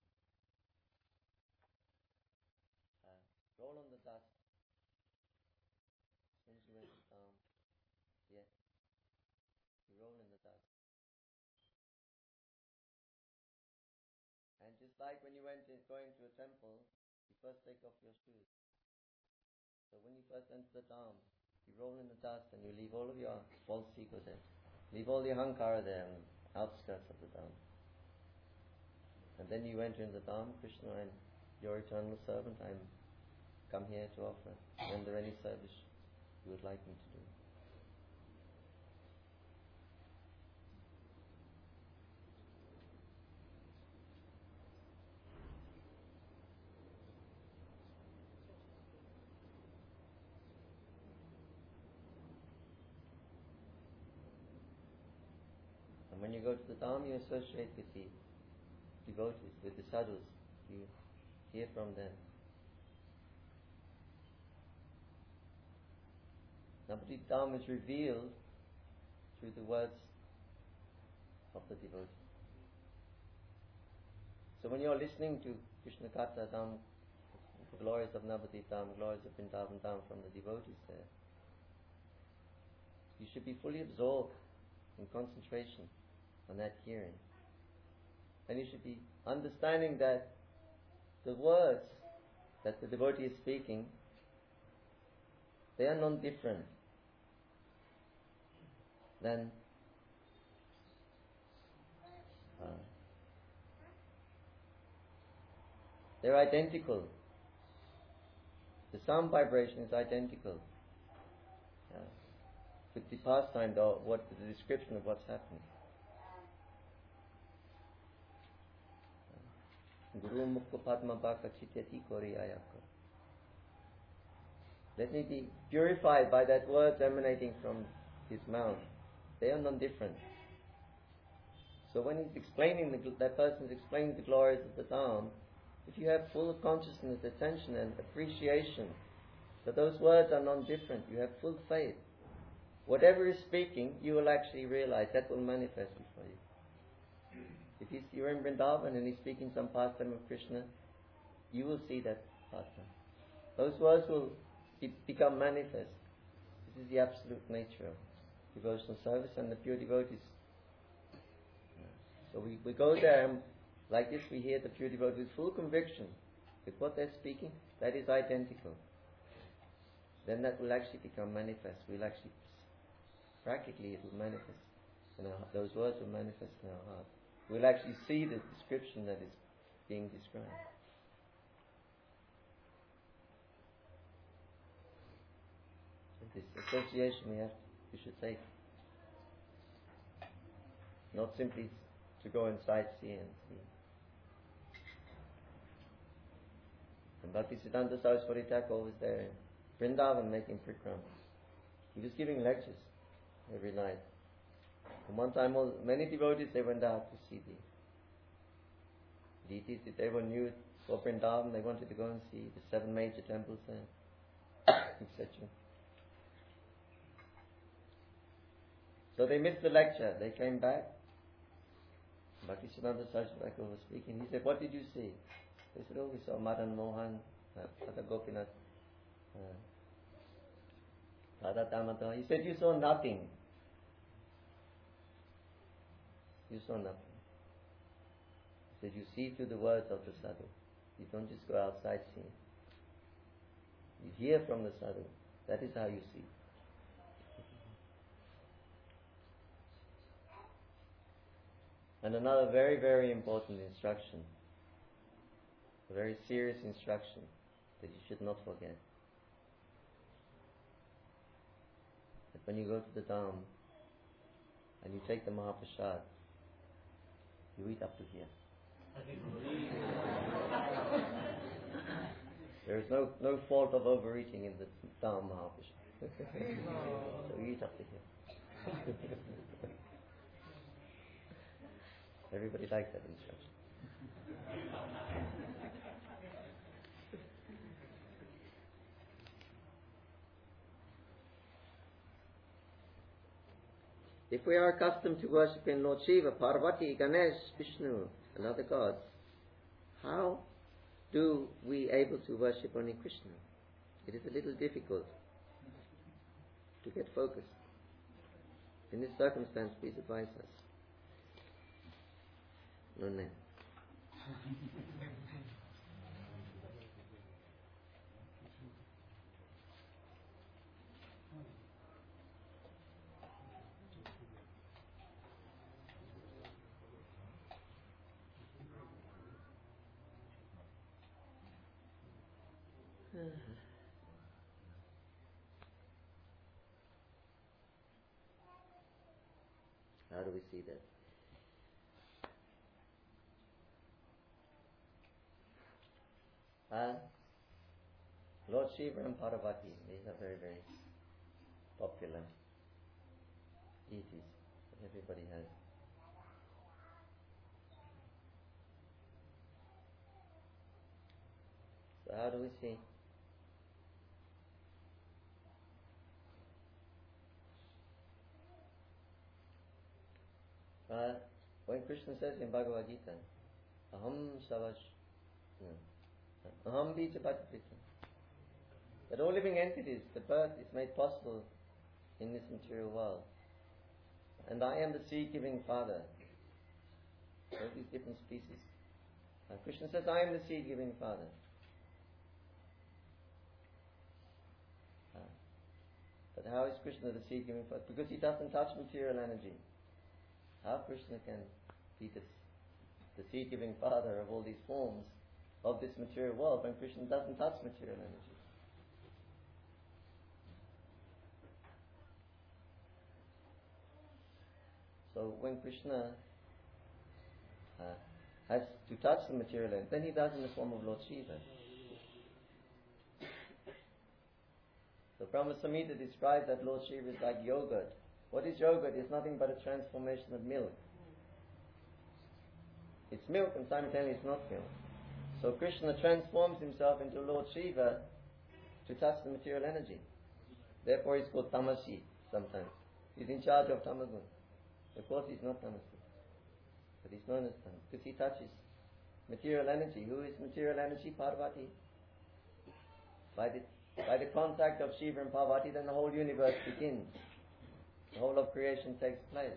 uh, roll on the dust. As soon as you enter Dham, yeah, you roll in the dust. And just like when you went in, going to a temple, you first take off your shoes. So when you first enter the Dham, you roll in the dust and you leave all of your false ego there. Leave all your hankara there on the outskirts of the Dham. And then you enter in the Dham, Krishna, I'm your eternal servant, I'm come here to offer, render any service you would like me to do. And when you go to the Dham, you associate with the devotees, with the sadhus. You hear from them. Navadip Dham is revealed through the words of the devotee. So when you're listening to Krishna Katha Dham, the glories of Navadip Dham, glories of Vrindavan Dham from the devotees there, you should be fully absorbed in concentration on that hearing. And you should be understanding that the words that the devotee is speaking, they are non-different than uh, they're identical. The sound vibration is identical uh, with the pastime, or what the description of what's happening. Guru Mukha Padma Bhaka Chityati Kori Ayaka. Let me be purified by that word emanating from his mouth. They are non-different. So when he's explaining, the, that person is explaining the glories of the Dham, if you have full consciousness, attention and appreciation that those words are non-different, you have full faith, whatever is speaking, you will actually realize that will manifest before you. If he's, you're in Vrindavan and he's speaking some pastime of Krishna, you will see that pastime. Those words will be, become manifest. This is the absolute nature of devotional service and the pure devotees. So we, we go there and like this we hear the pure devotees with full conviction with what they're speaking, that is identical. Then that will actually become manifest. We'll actually, practically it will manifest. In our, those words will manifest in our heart. We'll actually see the description that is being described. And this association we have, we should take. Not simply to go and sightsee and see. And Bhaktisiddhanta Saraswati Thakur was there in Vrindavan making prikrama. He was giving lectures every night. And one time, all, many devotees, they went out to see the deities. If they were new for Vrindavan, they wanted to go and see the seven major temples there, et cetera. So they missed the lecture. They came back. Bhaktisiddhanta Saraswati Thakur was speaking. He said, "What did you see?" They said, "Oh, we saw Madan Mohan, uh, Radha Gopinath, uh, Radha Damodar." He said, "You saw nothing. You saw nothing." that you see through the words of the sadhu. You don't just go outside seeing. You hear from the sadhu. That is how you see. And another very, very important instruction, a very serious instruction that you should not forget. That when you go to the Dham and you take the Mahaprasad, you eat up to here. There is no, no fault of overeating in the Dham Mahaprasad. So you eat up to here. Everybody likes that instruction. If we are accustomed to worshipping Lord Shiva, Parvati, Ganesh, Vishnu, and other gods, how do we able to worship only Krishna? It is a little difficult to get focused. In this circumstance, please advise us. No, no. How do we see that? Uh, Lord Shiva and Parvati, these are very, very popular deities that everybody has. So how do we see? Uh, when Krishna says in Bhagavad Gita, Aham Savash, no, Aham Bija Bhaktiprita, that all living entities, the birth is made possible in this material world. And I am the seed-giving father. All these different species. And Krishna says, I am the seed-giving father. Uh, but how is Krishna the seed-giving father? Because he doesn't touch material energy. How Krishna can be the, the seed-giving father of all these forms of this material world when Krishna doesn't touch material energy? So when Krishna uh, has to touch the material energy, then he does in the form of Lord Shiva. So Brahma Samhita describes that Lord Shiva is like yogurt. What is yogurt? It's nothing but a transformation of milk. It's milk and simultaneously it's not milk. So Krishna transforms himself into Lord Shiva to touch the material energy. Therefore he's called Tamasi sometimes. He's in charge of Tamagun. Of course he's not Tamasi, but he's known as Tamas because he touches material energy. Who is material energy? Parvati. By the, by the contact of Shiva and Parvati, then the whole universe begins. The whole of creation takes place.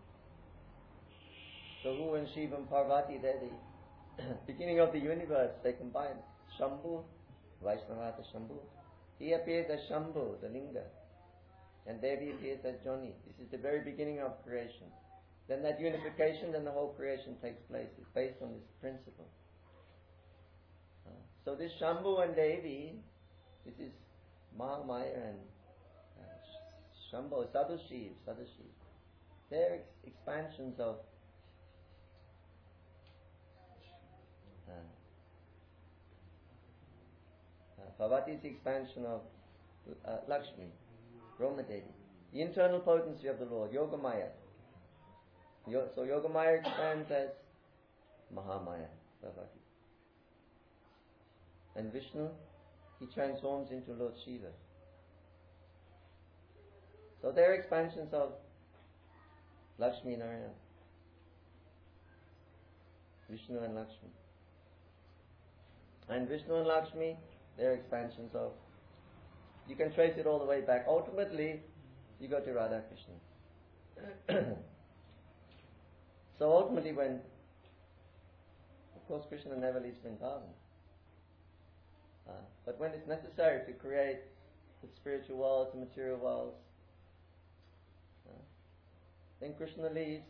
So who and Shiva and Parvati, they're the beginning of the universe. They combine. Shambhu, Vaishnavata Shambhu. He appears as Shambhu, the Linga. And Devi appears as Joni. This is the very beginning of creation. Then that unification, then the whole creation takes place. It's based on this principle. Uh, so this Shambhu and Devi, this is Mahamaya and uh, Shambhu, Sadhushiv, Sadhushiv. They're ex- expansions of uh, uh, Parvati's expansion of uh, Lakshmi. Brahma Devi. The internal potency of the Lord, Yogamaya. Yo, so Yogamaya expands as Mahamaya, Parvati. And Vishnu, he transforms into Lord Shiva. So they are expansions of Lakshmi Narayana. Vishnu and Lakshmi. And Vishnu and Lakshmi, they are expansions of, you can trace it all the way back. Ultimately, you go to Radha Krishna. So ultimately when Of course, Krishna never leaves Vrindavan. Uh, but when it's necessary to create the spiritual worlds, the material worlds, uh, then Krishna leaves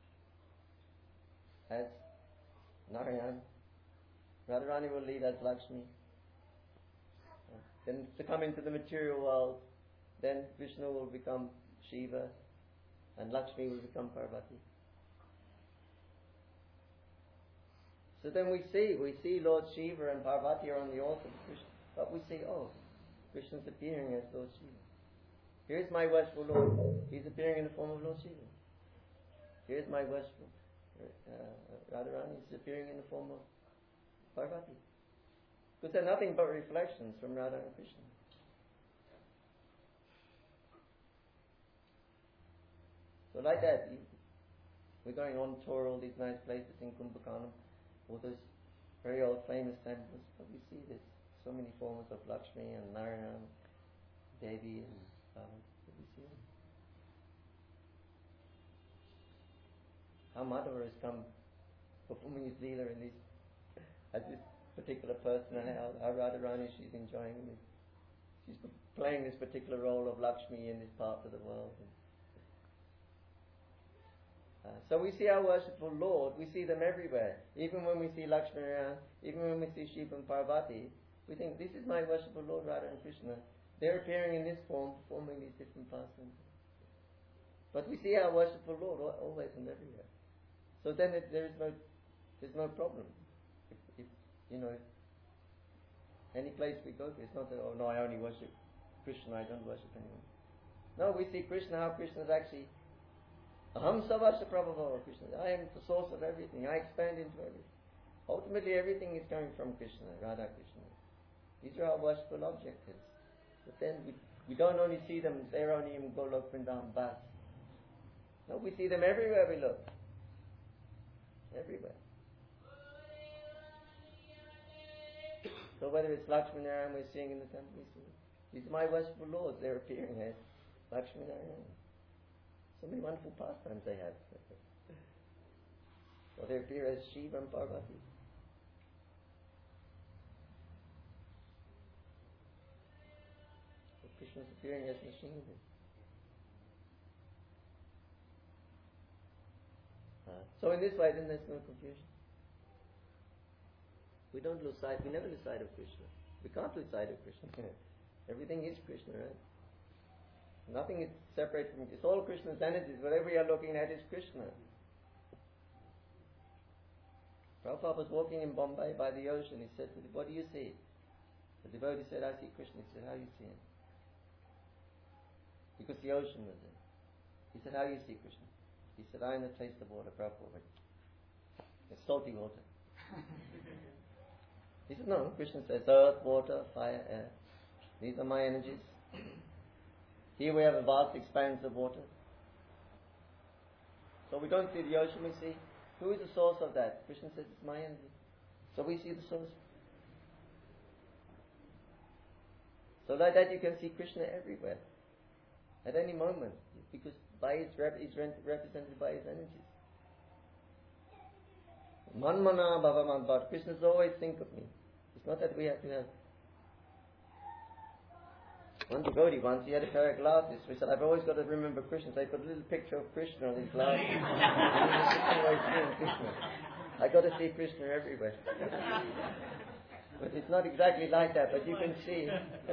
as Narayan. Radharani will leave as Lakshmi. Uh, then to come into the material world, then Vishnu will become Shiva and Lakshmi will become Parvati. So then we see, we see Lord Shiva and Parvati are on the altar of Krishna, but we see, oh, Krishna's appearing as Lord Shiva. Here's my worshipful Lord. He's appearing in the form of Lord Shiva. Here's my worshipful uh, Radharani is appearing in the form of Parvati. Because they're nothing but reflections from Radha and Krishna. So like that, we're going on tour all these nice places in Kumbhakarnam, all those very old famous temples, but we see this, so many forms of Lakshmi and Narayan, Devi and Baba. We see them. How Madhava has come performing his Leela in this, as this particular person, and how, how Radharani, she's enjoying this. She's playing this particular role of Lakshmi in this part of the world. And, Uh, so we see our worshipful Lord, we see them everywhere. Even when we see Lakshmi Narayan, even when we see Shiva and Parvati, we think, this is my worshipful Lord Radha and Krishna. They're appearing in this form, performing these different pastimes. But we see our worshipful Lord always and everywhere. So then it, there is no, there's no problem. If, if, you know, any place we go to, it's not that, oh no, I only worship Krishna, I don't worship anyone. No, we see Krishna, how Krishna is actually Aham Savasya Prabhava Krishna. I am the source of everything. I expand into everything. Ultimately, everything is coming from Krishna, Radha Krishna. These are our worshipful objectives. But then we, we don't only see them, they're only in Golok Vrindavan Bas. No, we see them everywhere we look. Everywhere. So whether it's Lakshmi Narayan we're seeing in the temple, we see these are my worshipful lords. They're appearing as Lakshmi Narayan. So many wonderful pastimes they have. Or they appear as Shiva and Parvati. So Krishna's appearing as Nishinga. Uh, so in this way, then there's no confusion. We don't lose sight, we never lose sight of Krishna. We can't lose sight of Krishna. Everything is Krishna, right? Nothing is separate from it. It's all Krishna's energies. Whatever you are looking at is Krishna. Prabhupada was walking in Bombay by the ocean. He said, what do you see? The devotee said, I see Krishna. He said, how do you see him? Because the ocean was there. He said, how do you see Krishna? He said, I am the taste of water, Prabhupada. It's salty water. He said, no, Krishna says, earth, water, fire, air. These are my energies. Here we have a vast expanse of water. So we don't see the ocean, we see who is the source of that. Krishna says it's my energy. So we see the source. So like that you can see Krishna everywhere. At any moment. Because by his rep- he's represented by his energies. Manmana bhavaman bhat. Krishna's always think of me. It's not that we have to have. One devotee once, he had a pair of glasses. So he said, I've always got to remember Krishna. So I put a little picture of Krishna on his glasses. I got to see Krishna everywhere. But it's not exactly like that, but you can see.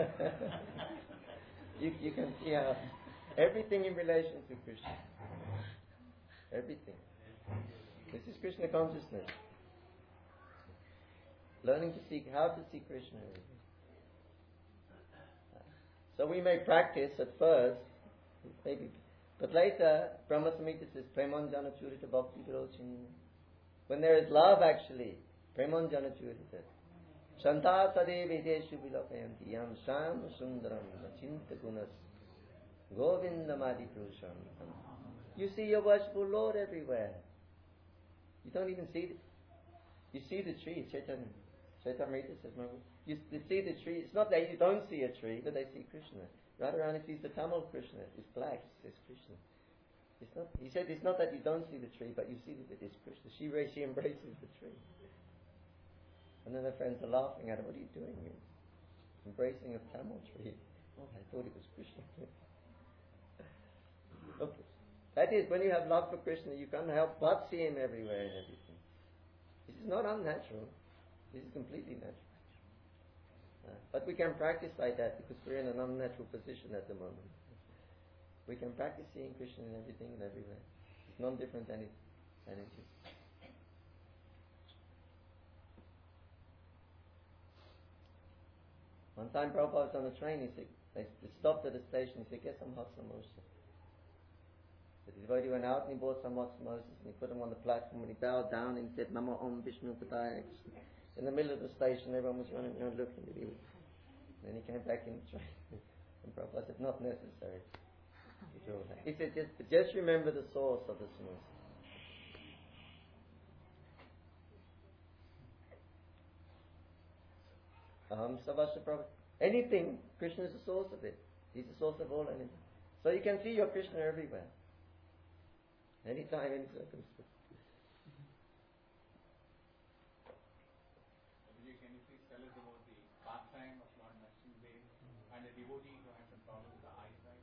you, you can see how everything in relation to Krishna. Everything. This is Krishna consciousness. Learning to see how to see Krishna everywhere. So we may practice at first, maybe, but later, Brahma Samhita says, Premanjana Churita Bhakti Virochinina. When there is love actually, Premanjana Churita. Shanta Sadevi Deshu Vilapayanti Yam Sham Sundaram Machinta Gunas Govindamadi Purusham. You see your worshipful Lord everywhere. You don't even see it. You see the tree, Chaitanya. Chaitanya says, no. You see the tree. It's not that you don't see a tree, but they see Krishna. Radharani sees the Tamil Krishna. It's black. It says Krishna. It's not. He said it's not that you don't see the tree, but you see that it is Krishna. She she embraces the tree. And then the friends are laughing at her. What are you doing? You're embracing a camel tree. Oh, I thought it was Krishna. Okay. That is, when you have love for Krishna, you can't help but see him everywhere and everything. This is not unnatural. This is completely natural. Uh, but we can practice like that because we're in an unnatural position at the moment. We can practice seeing Krishna in everything and everywhere. It's non different than it, than it is. One time Prabhupada was on a train, he said, they stopped at a station, he said, get some hot samosas. The devotee went out and he bought some hot samosas and he put them on the platform and he bowed down and he said, Namo Om Vishnu Padaya. In the middle of the station, everyone was running around looking at him. Then he came back in the train. And Prabhupada said, not necessary. He said, just, just remember the source of the samosa. Um, Savasya Prabhupada. Anything, Krishna is the source of it. He's the source of all anything. So you can see your Krishna everywhere. Anytime, any circumstance. Can you please tell us about the pastime of Lord Nrsimhadev and a devotee who had some problem with the eyesight?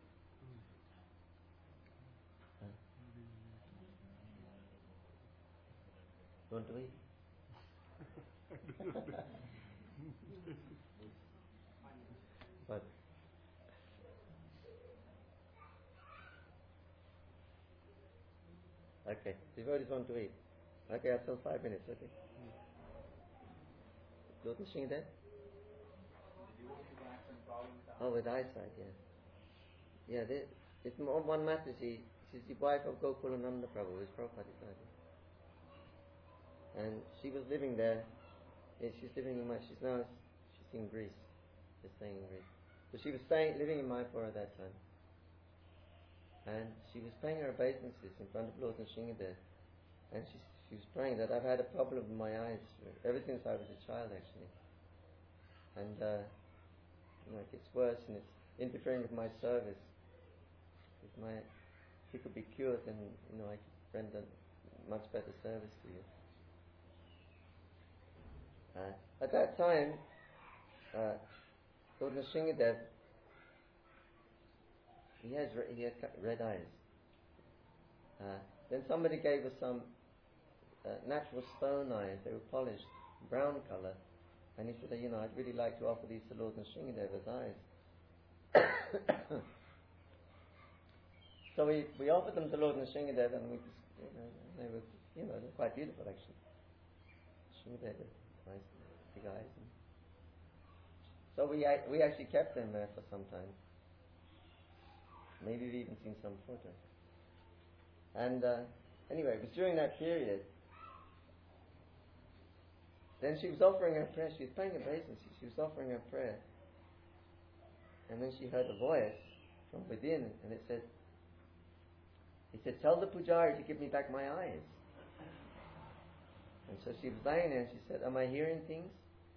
Huh? Don't we? What? Okay, devotees want to eat. Okay, I'll tell five minutes, okay. Lord Nrsimhadev? The devotee who had some problem with the Oh, with eyesight, yeah. Yeah, there, it's on one matter, she, she's the wife of Gokulananda Prabhu, his Prabhupada disciple. And she was living there. Yeah, she's living in my, she's now, she's in Greece. She's staying in Greece. So she was staying, living in Mayapur at that time. And she was paying her obeisances in front of Lord Nrsimhadev. And she, she was praying that I've had a problem with my eyes ever since I was a child, actually. And, uh, you know, it gets worse and it's interfering with my service. If my, if it could be cured, then, you know, I could render much better service to you. Uh, at that time, uh, Lord Nrsimhadev, he has re- he had red eyes. Uh, then somebody gave us some uh, natural stone eyes. They were polished, brown color, and he said, "You know, I'd really like to offer these to Lord Nrsimhadev as eyes." So we, we offered them to Lord Nrsimhadev, and we just, you know, they were, you know, they were quite beautiful actually. Nrsimhadev had nice big eyes. And so we we actually kept them there for some time. Maybe we've even seen some photos. And uh, anyway, it was during that period. Then she was offering her prayer. She was paying obeisance. She was offering her prayer. And then she heard a voice from within, and it said, he said, tell the pujari to give me back my eyes. And so she was lying there and she said, am I hearing things?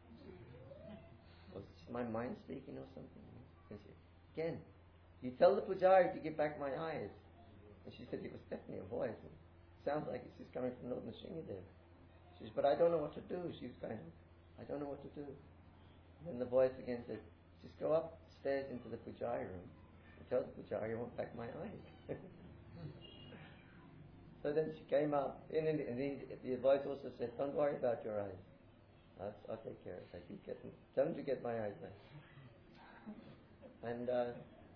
Was my mind speaking or something? And she, again, you tell the pujari to give back my eyes. And she said, it was definitely a voice. It sounds like it's just coming from Lord Nrsimhadev. She said, but I don't know what to do. She was kind of, I don't know what to do. And then the voice again said, just go upstairs into the pujari room and tell the pujari I want back my eyes. So then she came up, and, and the, the voice also said, don't worry about your eyes. I'll, I'll take care of that. You get them. Tell them to get my eyes back. And uh,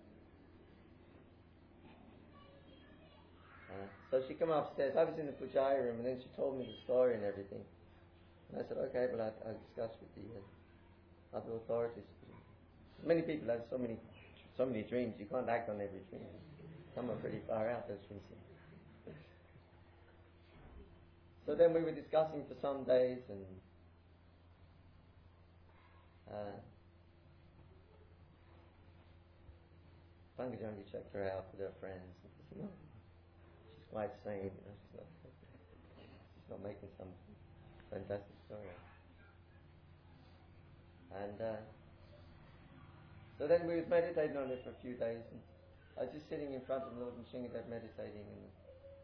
uh, so she came upstairs. I was in the pujari room, and then she told me the story and everything. And I said, okay, well, I'll, I'll discuss with the uh, other authorities. Many people have so many, so many dreams. You can't act on every dream. Some are pretty far out, those dreams. So then we were discussing for some days, and uh, Pangajangi checked her out with her friends. And said, no, she's quite sane. You know, she's not, she's not making some fantastic story. And uh, so then we was meditating on it for a few days, and I was just sitting in front of Lord Nrsimhadev meditating, and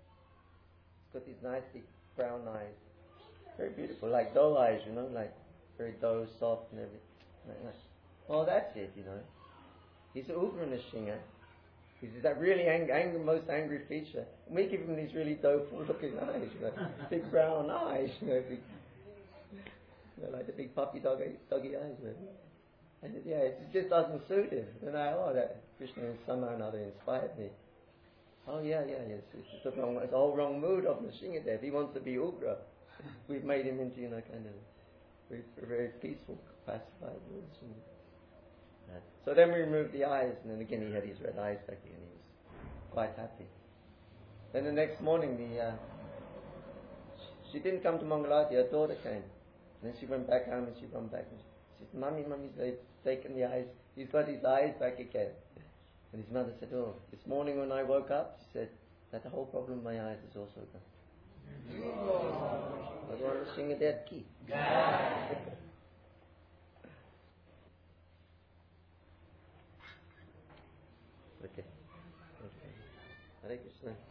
it's got these nice big brown eyes, very beautiful, like doe eyes, you know, like very dough, soft and everything. Well, that's it, you know. He's an Ugra Nishinga. He's that really ang- ang- most angry feature. And we give him these really doleful looking eyes, you know, big brown eyes, you know, big, you know, like the big puppy doggy, doggy eyes, you know. And it, yeah, it just doesn't suit him. And I, oh, that Krishna somehow or another inspired me. Oh yeah, yeah, yes, it's, it's the wrong, it's the whole wrong mood of Nrsingadev. He wants to be Ugra. We've made him into, you know, kind of very, very peaceful, pacified Nrsingadev. So then we removed the eyes, and then again he had his red eyes back again. He was quite happy. Then the next morning, the uh, she, she didn't come to Mangalati. Her daughter came, and then she went back home, and she went back, and she said, "Mummy, Mummy, they've taken the eyes. He's got his eyes back again." And his mother said, "Oh, this morning when I woke up," she said, "that the whole problem of my eyes is also gone." Bhagavan Nrsingadev ki. Okay. Okay. Hare Krishna.